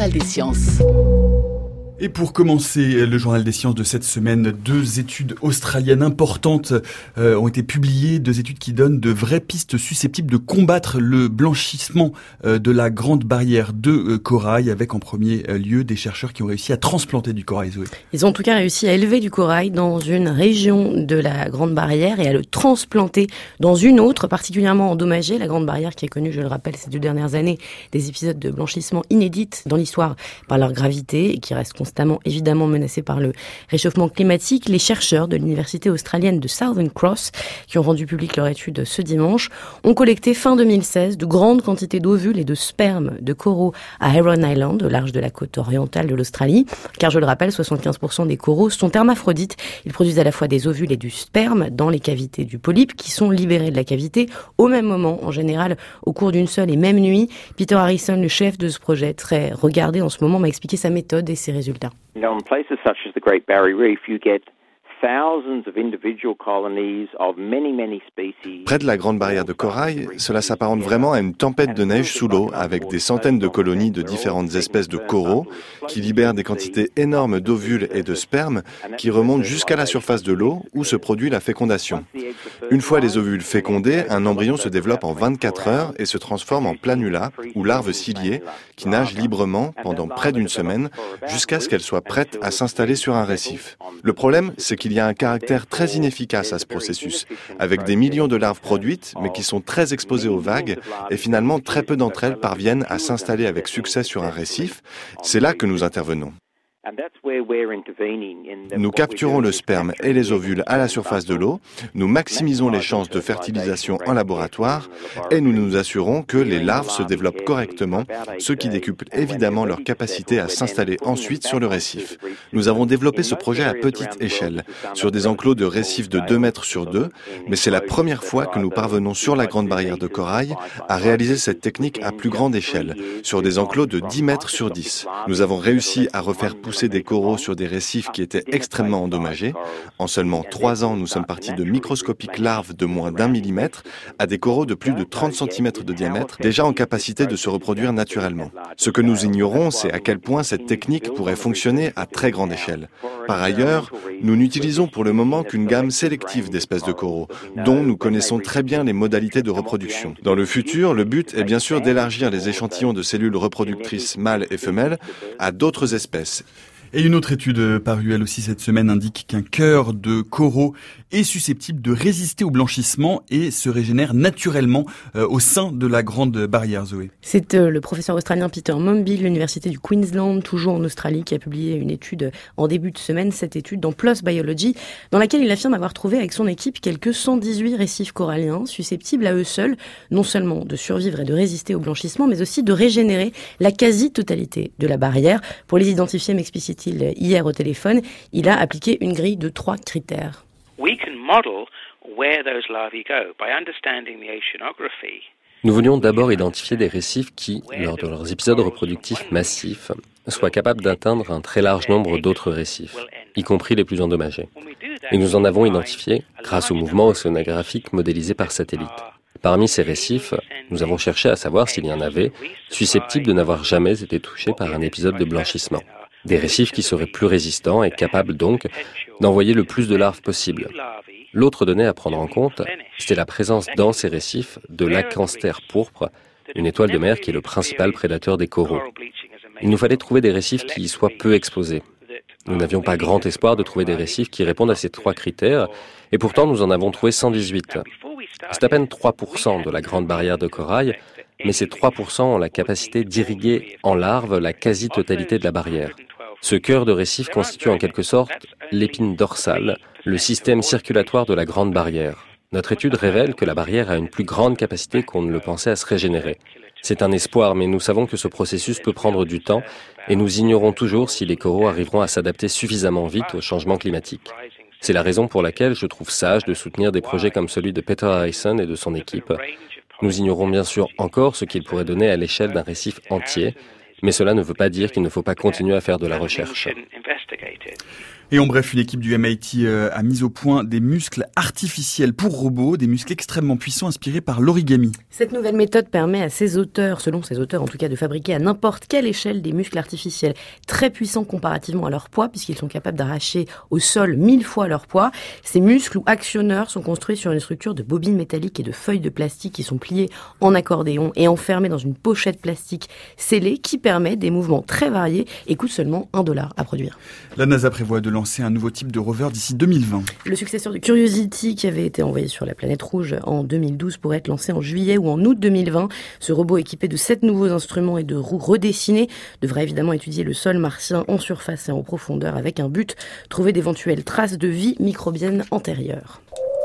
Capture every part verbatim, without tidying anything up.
journal des sciences. Et pour commencer le journal des sciences de cette semaine, deux études australiennes importantes euh, ont été publiées, deux études qui donnent de vraies pistes susceptibles de combattre le blanchissement euh, de la grande barrière de euh, corail, avec en premier lieu des chercheurs qui ont réussi à transplanter du corail. Zoé. Ils ont en tout cas réussi à élever du corail dans une région de la grande barrière et à le transplanter dans une autre particulièrement endommagée. La grande barrière qui est connue, je le rappelle, ces deux dernières années, des épisodes de blanchissement inédits dans l'histoire par leur gravité et qui restent constamment évidemment menacés par le réchauffement climatique. Les chercheurs de l'université australienne de Southern Cross, qui ont rendu public leur étude ce dimanche, ont collecté fin deux mille seize de grandes quantités d'ovules et de sperme de coraux à Heron Island, au large de la côte orientale de l'Australie. Car je le rappelle, soixante-quinze pour cent des coraux sont hermaphrodites. Ils produisent à la fois des ovules et du sperme dans les cavités du polype qui sont libérés de la cavité au même moment, en général au cours d'une seule et même nuit. Peter Harrison, le chef de ce projet très regardé en ce moment, m'a expliqué sa méthode et ses résultats. On places such as the Great Barrier Reef, you get thousands of individual colonies of many, many species. Près de la grande barrière de corail, cela s'apparente vraiment à une tempête de neige sous l'eau, avec des centaines de colonies de différentes espèces de coraux qui libèrent des quantités énormes d'ovules et de sperme qui remontent jusqu'à la surface de l'eau où se produit la fécondation. Une fois les ovules fécondés, un embryon se développe en vingt-quatre heures et se transforme en planula ou larve ciliée qui nage librement pendant près d'une semaine jusqu'à ce qu'elle soit prête à s'installer sur un récif. Le problème, c'est qu'il y a un caractère très inefficace à ce processus, avec des millions de larves produites, mais qui sont très exposées aux vagues, et finalement très peu d'entre elles parviennent à s'installer avec succès sur un récif. C'est là que nous intervenons. Nous capturons le sperme et les ovules à la surface de l'eau, nous maximisons les chances de fertilisation en laboratoire et nous nous assurons que les larves se développent correctement, ce qui décuple évidemment leur capacité à s'installer ensuite sur le récif. Nous avons développé ce projet à petite échelle, sur des enclos de récifs de deux mètres sur deux, mais c'est la première fois que nous parvenons sur la grande barrière de corail à réaliser cette technique à plus grande échelle, sur des enclos de dix mètres sur dix. Nous avons réussi à refaire pousser des coraux sur des récifs qui étaient extrêmement endommagés. En seulement trois ans, nous sommes partis de microscopiques larves de moins d'un millimètre à des coraux de plus de trente centimètres de diamètre, déjà en capacité de se reproduire naturellement. Ce que nous ignorons, c'est à quel point cette technique pourrait fonctionner à très grande échelle. Par ailleurs, nous n'utilisons pour le moment qu'une gamme sélective d'espèces de coraux, dont nous connaissons très bien les modalités de reproduction. Dans le futur, le but est bien sûr d'élargir les échantillons de cellules reproductrices mâles et femelles à d'autres espèces. Et une autre étude parue elle aussi cette semaine indique qu'un cœur de coraux est susceptible de résister au blanchissement et se régénère naturellement euh, au sein de la grande barrière, Zoé. C'est euh, le professeur australien Peter Mumby de l'université du Queensland, toujours en Australie, qui a publié une étude en début de semaine, cette étude dans PLOS Biology, dans laquelle il affirme avoir trouvé avec son équipe quelques cent dix-huit récifs coralliens susceptibles à eux seuls, non seulement de survivre et de résister au blanchissement, mais aussi de régénérer la quasi-totalité de la barrière. Pour les identifier, m'explicite hier au téléphone, il a appliqué une grille de trois critères. Nous voulions d'abord identifier des récifs qui, lors de leurs épisodes reproductifs massifs, soient capables d'atteindre un très large nombre d'autres récifs, y compris les plus endommagés. Et nous en avons identifié grâce au mouvement océanographique modélisé par satellite. Parmi ces récifs, nous avons cherché à savoir s'il y en avait susceptibles de n'avoir jamais été touchés par un épisode de blanchissement. Des récifs qui seraient plus résistants et capables donc d'envoyer le plus de larves possible. L'autre donnée à prendre en compte, c'était la présence dans ces récifs de l'acanther pourpre, une étoile de mer qui est le principal prédateur des coraux. Il nous fallait trouver des récifs qui y soient peu exposés. Nous n'avions pas grand espoir de trouver des récifs qui répondent à ces trois critères, et pourtant nous en avons trouvé cent dix-huit. C'est à peine trois pour cent de la grande barrière de corail, mais ces trois pour cent ont la capacité d'irriguer en larves la quasi-totalité de la barrière. Ce cœur de récif constitue en quelque sorte l'épine dorsale, le système circulatoire de la grande barrière. Notre étude révèle que la barrière a une plus grande capacité qu'on ne le pensait à se régénérer. C'est un espoir, mais nous savons que ce processus peut prendre du temps et nous ignorons toujours si les coraux arriveront à s'adapter suffisamment vite au changement climatique. C'est la raison pour laquelle je trouve sage de soutenir des projets comme celui de Peter Harrison et de son équipe. Nous ignorons bien sûr encore ce qu'il pourrait donner à l'échelle d'un récif entier, mais cela ne veut pas dire qu'il ne faut pas continuer à faire de la recherche. Et en bref, une équipe du M I T a mis au point des muscles artificiels pour robots, des muscles extrêmement puissants inspirés par l'origami. Cette nouvelle méthode permet à ces auteurs, selon ces auteurs en tout cas, de fabriquer à n'importe quelle échelle des muscles artificiels très puissants comparativement à leur poids, puisqu'ils sont capables d'arracher au sol mille fois leur poids. Ces muscles ou actionneurs sont construits sur une structure de bobines métalliques et de feuilles de plastique qui sont pliées en accordéon et enfermées dans une pochette plastique scellée qui permet des mouvements très variés et coûte seulement un dollar à produire. La NASA prévoit de lancer un nouveau type de rover d'ici deux mille vingt. Le successeur du Curiosity, qui avait été envoyé sur la planète rouge en deux mille douze, pourrait être lancé en juillet ou en août deux mille vingt. Ce robot équipé de sept nouveaux instruments et de roues redessinées devrait évidemment étudier le sol martien en surface et en profondeur avec un but, trouver d'éventuelles traces de vie microbienne antérieure.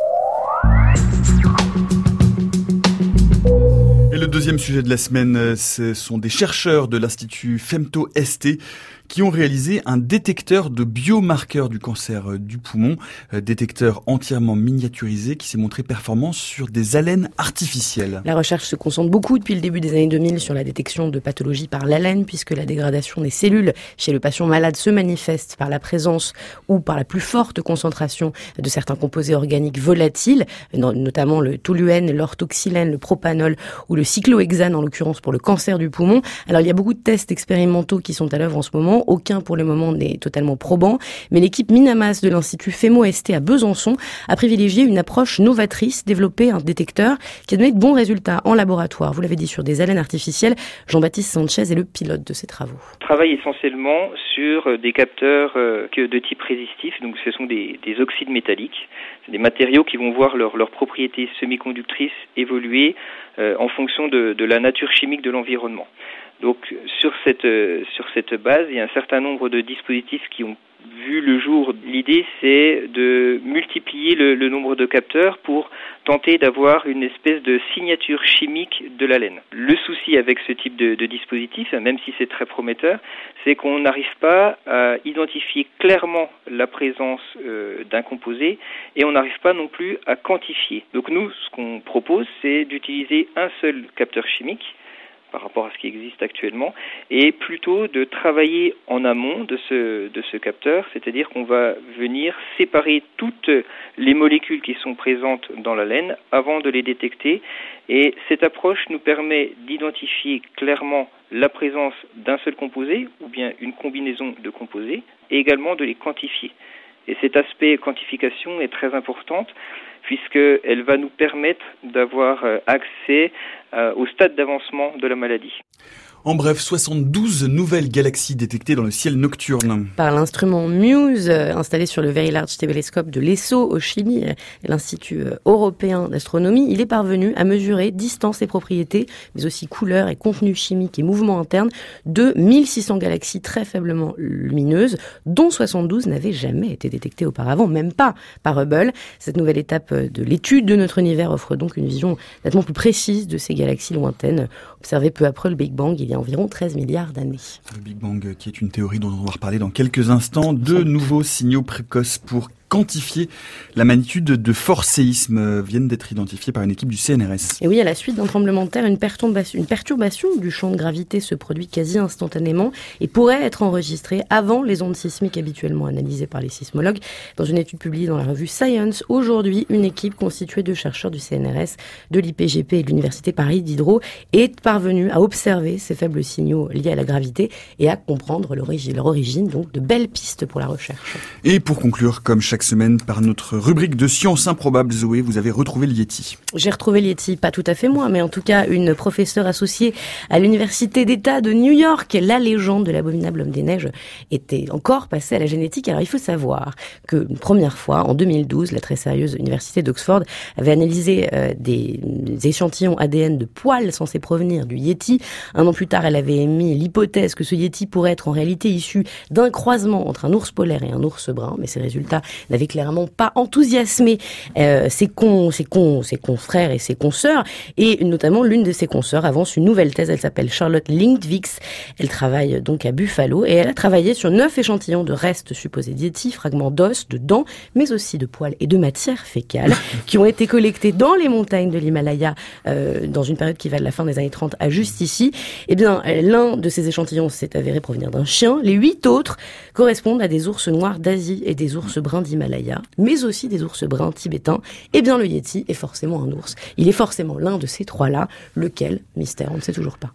Et le deuxième sujet de la semaine, ce sont des chercheurs de l'Institut Femto-S T qui ont réalisé un détecteur de biomarqueurs du cancer du poumon, détecteur entièrement miniaturisé qui s'est montré performant sur des haleines artificielles. La recherche se concentre beaucoup depuis le début des années deux mille sur la détection de pathologies par l'haleine, puisque la dégradation des cellules chez le patient malade se manifeste par la présence ou par la plus forte concentration de certains composés organiques volatiles, notamment le toluène, l'orthoxylène, le propanol ou le cyclohexane en l'occurrence pour le cancer du poumon. Alors il y a beaucoup de tests expérimentaux qui sont à l'œuvre en ce moment. Aucun pour le moment n'est totalement probant, mais l'équipe Minamas de l'Institut Fémo-S T à Besançon a privilégié une approche novatrice, développé un détecteur qui a donné de bons résultats en laboratoire. Vous l'avez dit, sur des haleines artificielles. Jean-Baptiste Sanchez est le pilote de ces travaux. On travaille essentiellement sur des capteurs de type résistif, donc ce sont des, des oxydes métalliques. C'est des matériaux qui vont voir leurs leur propriétés semi-conductrices évoluer euh, en fonction de, de la nature chimique de l'environnement. Donc sur cette sur cette base, il y a un certain nombre de dispositifs qui ont vu le jour. L'idée, c'est de multiplier le, le nombre de capteurs pour tenter d'avoir une espèce de signature chimique de la laine. Le souci avec ce type de, de dispositif, même si c'est très prometteur, c'est qu'on n'arrive pas à identifier clairement la présence euh, d'un composé et on n'arrive pas non plus à quantifier. Donc nous, ce qu'on propose, c'est d'utiliser un seul capteur chimique par rapport à ce qui existe actuellement, et plutôt de travailler en amont de ce, de ce capteur, c'est-à-dire qu'on va venir séparer toutes les molécules qui sont présentes dans la laine avant de les détecter, et cette approche nous permet d'identifier clairement la présence d'un seul composé, ou bien une combinaison de composés, et également de les quantifier. Et cet aspect quantification est très important, puisqu'elle va nous permettre d'avoir accès au stade d'avancement de la maladie. En bref, soixante-douze nouvelles galaxies détectées dans le ciel nocturne. Par l'instrument MUSE, installé sur le Very Large Telescope de l'E S O au Chili, l'Institut européen d'astronomie, il est parvenu à mesurer distance et propriétés, mais aussi couleurs et contenu chimique et mouvement interne de mille six cents galaxies très faiblement lumineuses, dont soixante-douze n'avaient jamais été détectées auparavant, même pas par Hubble. Cette nouvelle étape de l'étude de notre univers offre donc une vision nettement plus précise de ces galaxies lointaines, observées peu après le Big Bang il y a environ treize milliards d'années. Le Big Bang, qui est une théorie dont on va reparler dans quelques instants. Deux nouveaux signaux précoces pour quantifier la magnitude de forts séismes viennent d'être identifiés par une équipe du C N R S. Et oui, à la suite d'un tremblement de terre, une perturbation, une perturbation du champ de gravité se produit quasi instantanément et pourrait être enregistrée avant les ondes sismiques habituellement analysées par les sismologues. Dans une étude publiée dans la revue Science, aujourd'hui, une équipe constituée de chercheurs du C N R S, de l'I P G P et de l'Université Paris Diderot est parvenue à observer ces faibles signaux liés à la gravité et à comprendre leur origine, leur origine, donc de belles pistes pour la recherche. Et pour conclure, comme chaque semaine, par notre rubrique de sciences improbables, Zoé, vous avez retrouvé le Yéti. J'ai retrouvé le Yéti, pas tout à fait moi, mais en tout cas une professeure associée à l'Université d'État de New York. La légende de l'abominable homme des neiges était encore passée à la génétique. Alors il faut savoir qu'une première fois, en deux mille douze, la très sérieuse Université d'Oxford avait analysé euh, des, des échantillons A D N de poils censés provenir du Yéti. Un an plus tard, elle avait émis l'hypothèse que ce Yéti pourrait être en réalité issu d'un croisement entre un ours polaire et un ours brun, mais ces résultats n'avait clairement pas enthousiasmé euh, ses, con, ses, con, ses confrères et ses consoeurs, et notamment l'une de ses consoeurs avance une nouvelle thèse, elle s'appelle Charlotte Lindviks, elle travaille donc à Buffalo, et elle a travaillé sur neuf échantillons de restes supposés d'yétis, fragments d'os, de dents, mais aussi de poils et de matière fécale, qui ont été collectés dans les montagnes de l'Himalaya euh, dans une période qui va de la fin des années trente à juste ici. Eh bien, l'un de ces échantillons s'est avéré provenir d'un chien, les huit autres correspondent à des ours noirs d'Asie et des ours bruns d'Himalaya, mais aussi des ours bruns tibétains. Eh bien, le yéti est forcément un ours. Il est forcément l'un de ces trois-là. Lequel? Mystère, on ne sait toujours pas.